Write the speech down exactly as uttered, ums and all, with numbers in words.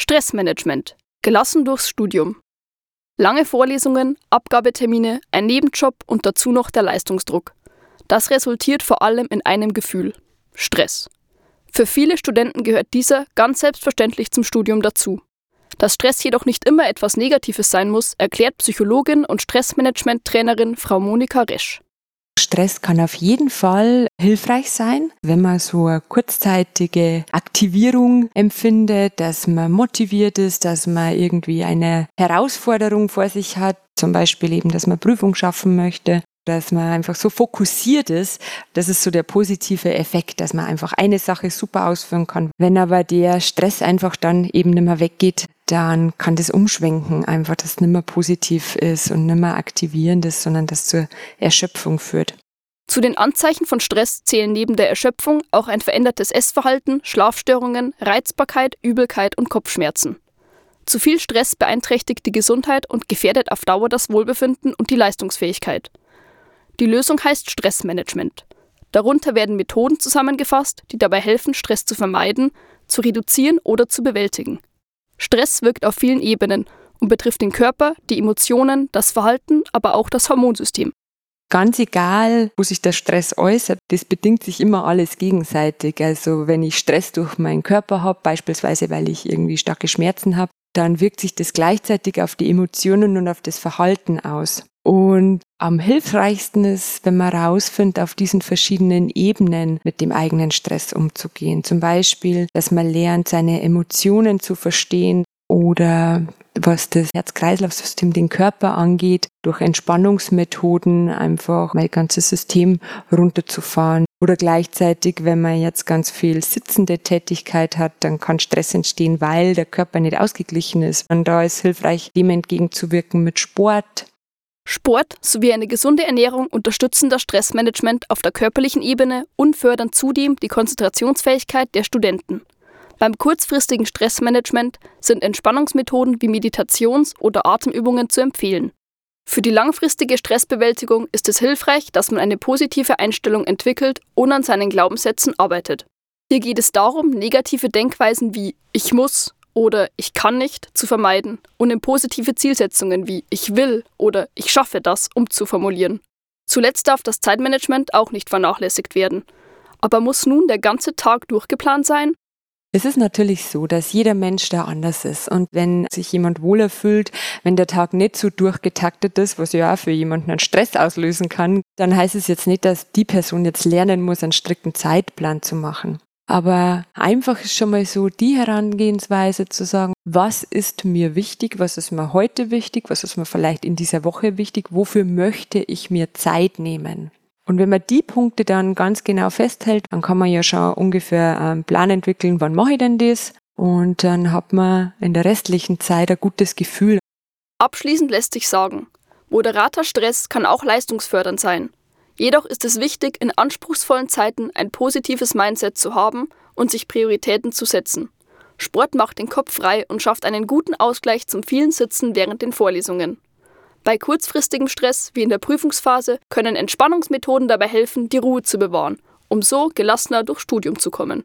Stressmanagement. Gelassen durchs Studium. Lange Vorlesungen, Abgabetermine, ein Nebenjob und dazu noch der Leistungsdruck. Das resultiert vor allem in einem Gefühl: Stress. Für viele Studenten gehört dieser ganz selbstverständlich zum Studium dazu. Dass Stress jedoch nicht immer etwas Negatives sein muss, erklärt Psychologin und Stressmanagement-Trainerin Frau Monika Resch. Stress kann auf jeden Fall hilfreich sein, wenn man so eine kurzzeitige Aktivierung empfindet, dass man motiviert ist, dass man irgendwie eine Herausforderung vor sich hat, zum Beispiel eben, dass man Prüfung schaffen möchte, dass man einfach so fokussiert ist. Das ist so der positive Effekt, dass man einfach eine Sache super ausführen kann. Wenn aber der Stress einfach dann eben nicht mehr weggeht, dann kann das umschwenken, einfach, dass es nicht mehr positiv ist und nicht mehr aktivierend ist, sondern das zur Erschöpfung führt. Zu den Anzeichen von Stress zählen neben der Erschöpfung auch ein verändertes Essverhalten, Schlafstörungen, Reizbarkeit, Übelkeit und Kopfschmerzen. Zu viel Stress beeinträchtigt die Gesundheit und gefährdet auf Dauer das Wohlbefinden und die Leistungsfähigkeit. Die Lösung heißt Stressmanagement. Darunter werden Methoden zusammengefasst, die dabei helfen, Stress zu vermeiden, zu reduzieren oder zu bewältigen. Stress wirkt auf vielen Ebenen und betrifft den Körper, die Emotionen, das Verhalten, aber auch das Hormonsystem. Ganz egal, wo sich der Stress äußert, das bedingt sich immer alles gegenseitig. Also wenn ich Stress durch meinen Körper habe, beispielsweise weil ich irgendwie starke Schmerzen habe, dann wirkt sich das gleichzeitig auf die Emotionen und auf das Verhalten aus. Und am hilfreichsten ist, wenn man herausfindet, auf diesen verschiedenen Ebenen mit dem eigenen Stress umzugehen. Zum Beispiel, dass man lernt, seine Emotionen zu verstehen oder was das Herz-Kreislauf-System, den Körper angeht, durch Entspannungsmethoden einfach mein ganzes System runterzufahren. Oder gleichzeitig, wenn man jetzt ganz viel sitzende Tätigkeit hat, dann kann Stress entstehen, weil der Körper nicht ausgeglichen ist. Und da ist hilfreich, dem entgegenzuwirken mit Sport. Sport sowie eine gesunde Ernährung unterstützen das Stressmanagement auf der körperlichen Ebene und fördern zudem die Konzentrationsfähigkeit der Studenten. Beim kurzfristigen Stressmanagement sind Entspannungsmethoden wie Meditations- oder Atemübungen zu empfehlen. Für die langfristige Stressbewältigung ist es hilfreich, dass man eine positive Einstellung entwickelt und an seinen Glaubenssätzen arbeitet. Hier geht es darum, negative Denkweisen wie „ich muss“ oder „ich kann nicht“ zu vermeiden und in positive Zielsetzungen wie „ich will“ oder „ich schaffe das“ umzuformulieren. Zuletzt darf das Zeitmanagement auch nicht vernachlässigt werden. Aber muss nun der ganze Tag durchgeplant sein? Es ist natürlich so, dass jeder Mensch da anders ist. Und wenn sich jemand wohler fühlt, wenn der Tag nicht so durchgetaktet ist, was ja auch für jemanden einen Stress auslösen kann, dann heißt es jetzt nicht, dass die Person jetzt lernen muss, einen strikten Zeitplan zu machen. Aber einfach ist schon mal so die Herangehensweise zu sagen, was ist mir wichtig, was ist mir heute wichtig, was ist mir vielleicht in dieser Woche wichtig, wofür möchte ich mir Zeit nehmen? Und wenn man die Punkte dann ganz genau festhält, dann kann man ja schon ungefähr einen Plan entwickeln, wann mache ich denn das? Und dann hat man in der restlichen Zeit ein gutes Gefühl. Abschließend lässt sich sagen, moderater Stress kann auch leistungsfördernd sein. Jedoch ist es wichtig, in anspruchsvollen Zeiten ein positives Mindset zu haben und sich Prioritäten zu setzen. Sport macht den Kopf frei und schafft einen guten Ausgleich zum vielen Sitzen während den Vorlesungen. Bei kurzfristigem Stress, wie in der Prüfungsphase, können Entspannungsmethoden dabei helfen, die Ruhe zu bewahren, um so gelassener durchs Studium zu kommen.